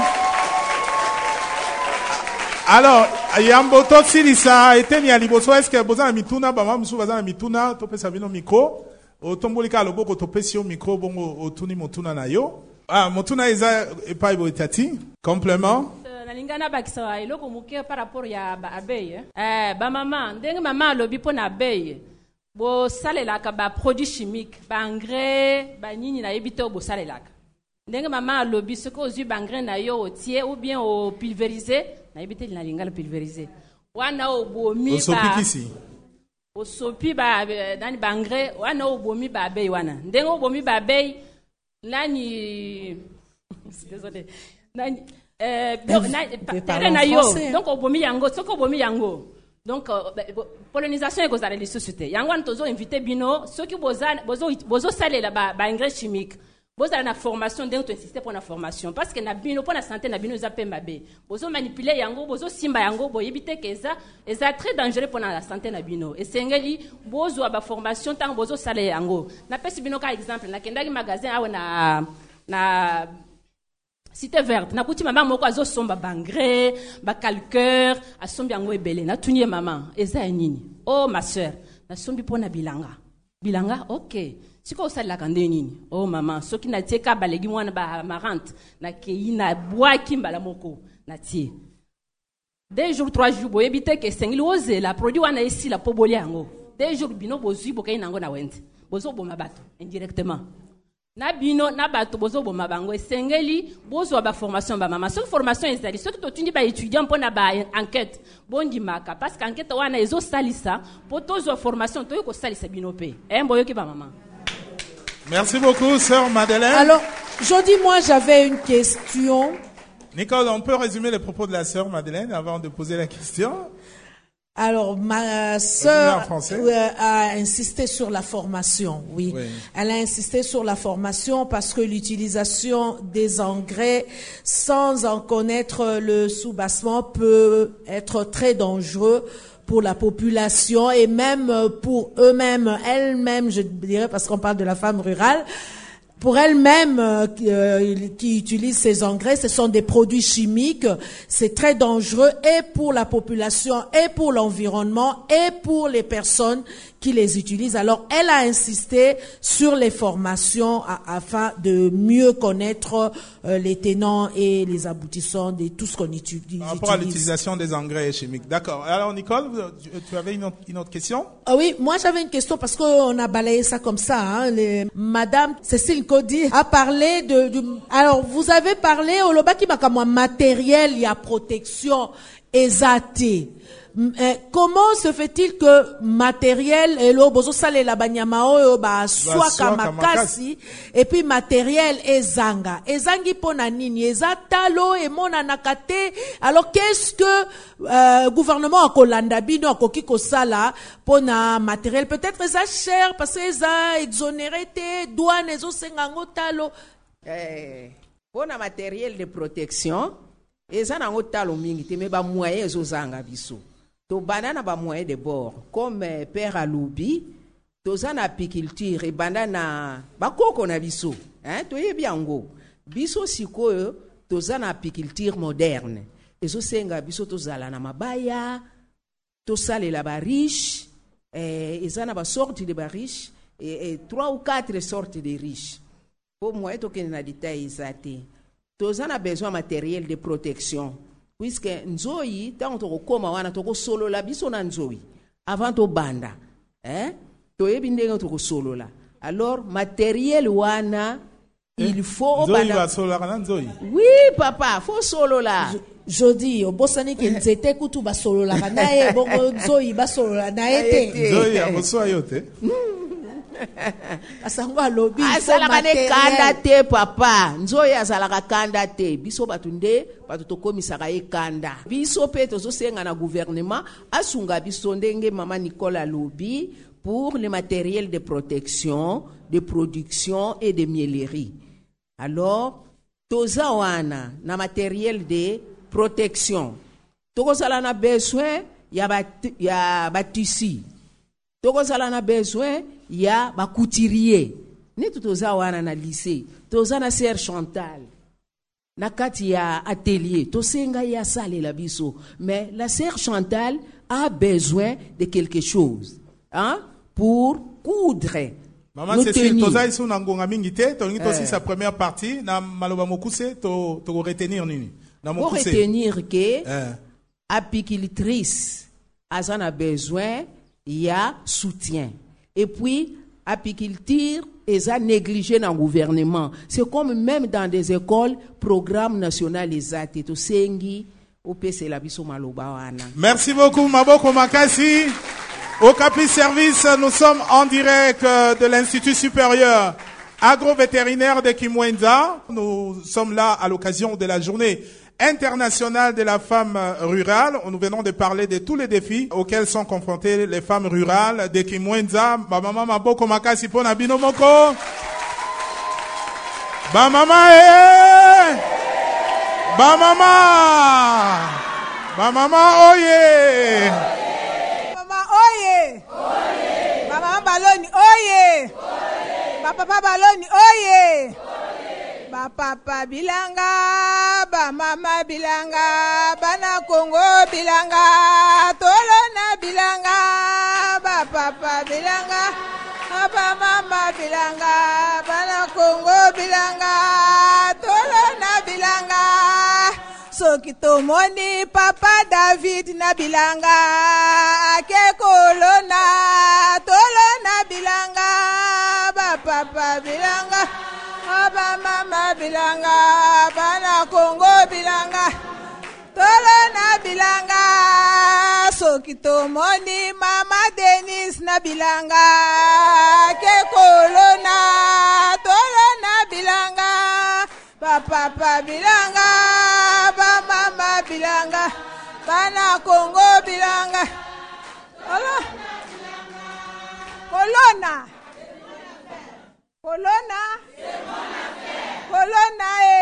Alors yambo to sili ça a été ya liboso. Est-ce que bozana mituna ba maman musu bazana mituna to pesa bino micro? Otombolika loboko topesi yo micro bongo otuni motuna na yo. Motuna eza epai bo itati. Complément. Nalingana bakisa eloko muke par rapport ya ba abeille. Ba maman, ndenge maman lobi pona abeille. Bo salelaka ba produit chimique, ba engrais, ba nini na yebito bo salelaka. Ndenge maman lobi ce que ozu ba engrais na yo otie ou bien au pulvériser, na yebite na lingala pulvériser. Wana obomi ba osopi ba nani bangre wana obomi ba bei wana ndengo obomi ba bei nani désolé nani tere na yo donc obomi yango soko obomi yango donc pollinisation eko zala lisusu te yango wana tozo invité bino soki bozo salela ba engrais chimique bozala na formation ndenge to insister pour na formation parce que na bino pour na santé na bino eza pemba be bozo manipuler yango bozo simba yango boyebite ke eza très dangereux pour la santé na bino esengeli bozo ba formation tant bozo sala yango na pesi bino ka exemple na kendaki magasin awe na Cité verte na kuti mama moko azo somba bangre ba calcaire asombi yango ebele na tunie mama eza nini oh ma sœur na sombi pona bilanga OK. Siko osalaka nde nini oh mama soki na tie ka balegi mwana ba marante na kei na bwaki mbala moko na tie 2 jours 3 jours boyebite ke sengili oze la produit wana esi la poboli yango 2 jours bino bozui bokai nango na wende bozo boma bato indirectement na bino na bato bozo boma bango esengeli bozo ba formation ba mama soki formation ezali soki totundi ba étudiant pona ba enquête bondi maka parce que enquête wana ezo salisa potozo formation to ko salisa bino pe boyoki ba mama. Merci beaucoup, sœur Madeleine. Alors, Jody, moi, j'avais une question. Nicole, on peut résumer les propos de la sœur Madeleine avant de poser la question? Alors, ma sœur a insisté sur la formation, oui. Elle a insisté sur la formation parce que l'utilisation des engrais sans en connaître le soubassement peut être très dangereux pour la population et même pour eux-mêmes, elles-mêmes, je dirais, parce qu'on parle de la femme rurale, pour elles-mêmes qui utilisent ces engrais, ce sont des produits chimiques, c'est très dangereux et pour la population, et pour l'environnement, et pour les personnes qui les utilisent. Alors, elle a insisté sur les formations afin de mieux connaître les tenants et les aboutissants de tout ce qu'on utilise. Par rapport à l'utilisation des engrais chimiques. D'accord. Alors, Nicole, tu avais une autre question? Oui, moi j'avais une question parce qu'on a balayé ça comme ça. Hein. Madame Cécile Cody a parlé alors, vous avez parlé au lobaki makamwa matériel, il y a protection, exaté. comment se fait-il que matériel et lo bozo sale la banyamao ba soit kamakasi et puis matériel ezanga ezangi pona nini ezatalo et mona nakate. Alors qu'est-ce que gouvernement a kolanda bino akoki kosala pona matériel? Peut-être eza cher parce que eza exonéré te douane ezo sengango talo. Pona matériel de protection eza nango talo mingi te me ba moyen ezo zanga biso. To banana ba moyen de bord comme père alubi toza na apiculture et banana bakoko na biso to yebi yango biso sikoyo toza na apiculture moderne ezo senga biso tozala na mabaya tosalela ba riche eza na ba sorte de ba riche et 3 ou 4 sortes de riches pour moi to kena détail ezate toza na besoin matériel de protection. Puisque nzoi tant to koma wana to ko solo la biso na nzoi avant to banda to yebi ndenge to ko solo la. Alors matériel wana il faut nzoi va solo la nzoi. Oui papa faut solo la. Jodi obosani ke nzete kutu ba solo la na ye bongo nzoi ba solo la na ete nzoi aboso ayote asangwa lobi azalaka ne kanda te papa nzoi azalaka kanda te biso batunde bato tokomisaka ye kanda biso pe tozosenga na gouvernement asunga biso ndenge mama Nicole alobi pour le matériel de protection de production et de miellerie. Alors toza wana na matériel de protection tokozala na besoin ya batisi tokozala na besoin ya ba couturier ni toza wana na lycée toza na sœur Chantal na kati ya atelier tosenga ya sale la biso mais la sœur Chantal a besoin de quelque chose pour coudre. Maman Cécile toza iso na ngonga mingi te to ngi to si sa première partie na maloba mokuse to retenir nini na mokuse pour retenir que apicultrice azana besoin ya soutien. Et puis, apiculture est négligé dans le gouvernement. C'est comme même dans des écoles, programme national les atéto sengi, OPC la biso maloba wana. Merci beaucoup, Maboko Makasi. Au Capi Service, nous sommes en direct de l'Institut supérieur agrovétérinaire de Kimwenza. Nous sommes là à l'occasion de la journée internationale de la femme rurale. Nous venons de parler de tous les défis auxquels sont confrontées les femmes rurales de Kimwenza. Maman Maboko Makasi pona bino moko. Ba mama Ba mama. Ba mama oye. Mama oye. Ba mama baloni oye. Ba papa baloni oye. Ba papa bilanga, ba mama bilanga, bana Congo bilanga, tolona bilanga, ba papa bilanga, ba mama bilanga, bana Congo bilanga, tolona bilanga. Soki tomoni papa David na bilanga, ake kolona, tolona bilanga, ba papa bilanga. Aba mama bilanga, bana Congo bilanga, tolona bilanga. Soki tomoni mama Denise na bilanga, ke kolona, tolona bilanga. Papa bilanga, ba mama bilanga, bana Congo bilanga. Colonna. Colonna. Colonna